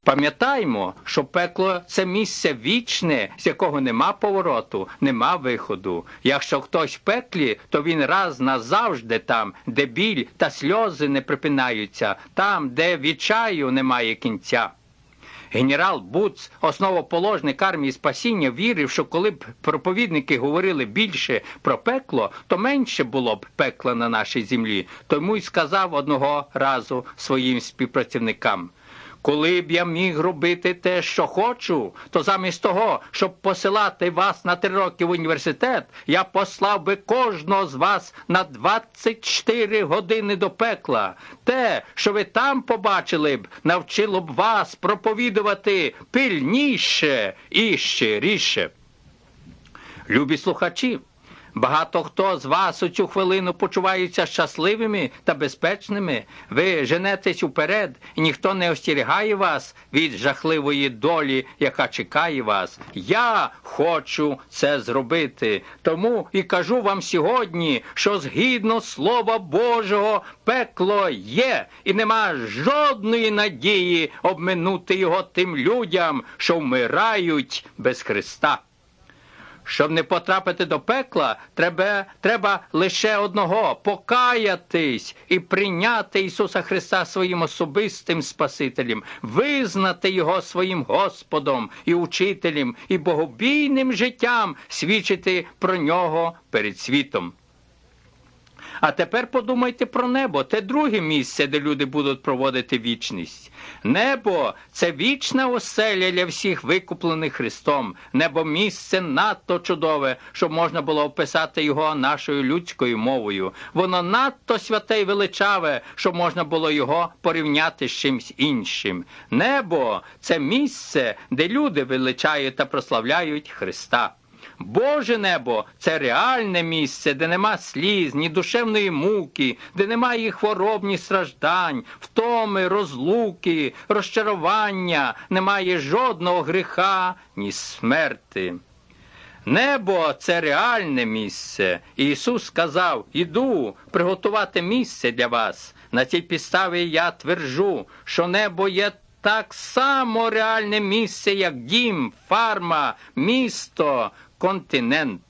Пам'ятаймо, що пекло – це місце вічне, з якого нема повороту, нема виходу. Якщо хтось в пеклі, то він раз назавжди там, де біль та сльози не припинаються, там, де відчаю немає кінця. Генерал Буц, основоположник армії спасіння, вірив, що коли б проповідники говорили більше про пекло, то менше було б пекла на нашій землі. Тому й сказав одного разу своїм співпрацівникам: «Коли б я міг робити те, що хочу, то замість того, щоб посилати вас на 3 роки в університет, я послав би кожного з вас на 24 години до пекла. Те, що ви там побачили б, навчило б вас проповідувати пильніше і щиріше». Любі слухачі, багато хто з вас у цю хвилину почуваються щасливими та безпечними. Ви женетесь уперед, і ніхто не остерігає вас від жахливої долі, яка чекає вас. Я хочу це зробити. Тому і кажу вам сьогодні, що згідно Слова Божого пекло є, і нема жодної надії обминути його тим людям, що вмирають без Христа. Щоб не потрапити до пекла, треба лише одного – покаятись і прийняти Ісуса Христа своїм особистим Спасителем, визнати Його своїм Господом і Учителем і богобійним життям свідчити про Нього перед світом. А тепер подумайте про небо. Це друге місце, де люди будуть проводити вічність. Небо – це вічна оселя для всіх викуплених Христом. Небо – місце надто чудове, щоб можна було описати його нашою людською мовою. Воно надто святе й величаве, щоб можна було його порівняти з чимсь іншим. Небо – це місце, де люди величають та прославляють Христа. Боже небо – це реальне місце, де нема сліз, ні душевної муки, де немає хвороб, ні страждань, втоми, розлуки, розчарування, немає жодного гріха, ні смерти. Небо – це реальне місце. І Ісус сказав: «Іду приготувати місце для вас». На цій підставі я тверджу, що небо є так само реальне місце, як дім, фарма, місто, континент.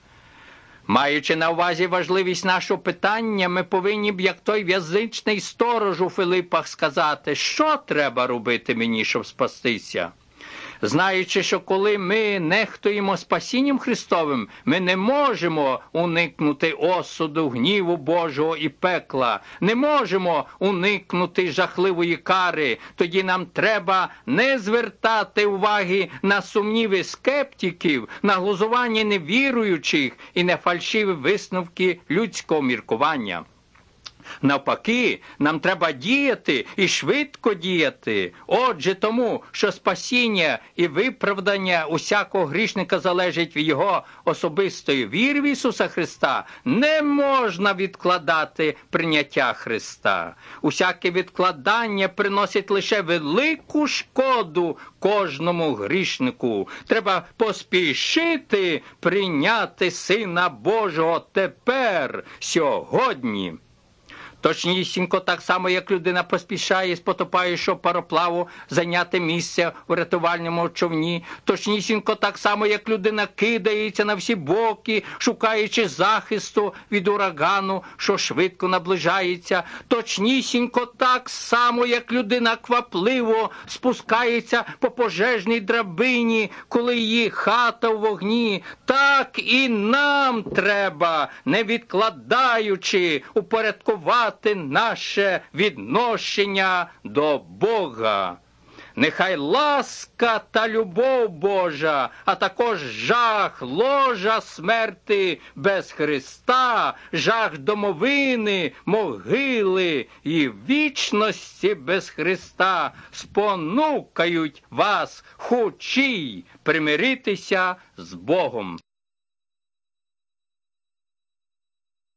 Маючи на увазі важливість нашого питання, ми повинні б, як той в'язичний сторож у Филипах, сказати: що треба робити мені, щоб спастися? Знаючи, що коли ми нехтуємо спасінням Христовим, ми не можемо уникнути осуду, гніву Божого і пекла, не можемо уникнути жахливої кари. Тоді нам треба не звертати уваги на сумніви скептиків, на глузування невіруючих і на фальшиві висновки людського міркування. Навпаки, нам треба діяти і швидко діяти. Отже, тому, що спасіння і виправдання усякого грішника залежить від його особистої віри в Ісуса Христа, не можна відкладати прийняття Христа. Усяке відкладання приносить лише велику шкоду кожному грішнику. Треба поспішити прийняти Сина Божого тепер, сьогодні. Точнісінько так само, як людина поспішає з потопаючого пароплаву зайняти місце у рятувальному човні. Точнісінько так само, як людина кидається на всі боки, шукаючи захисту від урагану, що швидко наближається. Точнісінько так само, як людина квапливо спускається по пожежній драбині, коли її хата у вогні. Так і нам треба, не відкладаючи, упорядкувати наше відношення до Бога. Нехай ласка та любов Божа, а також жах ложа смерти без Христа, жах домовини, могили і вічності без Христа спонукають вас хучій примиритися з Богом.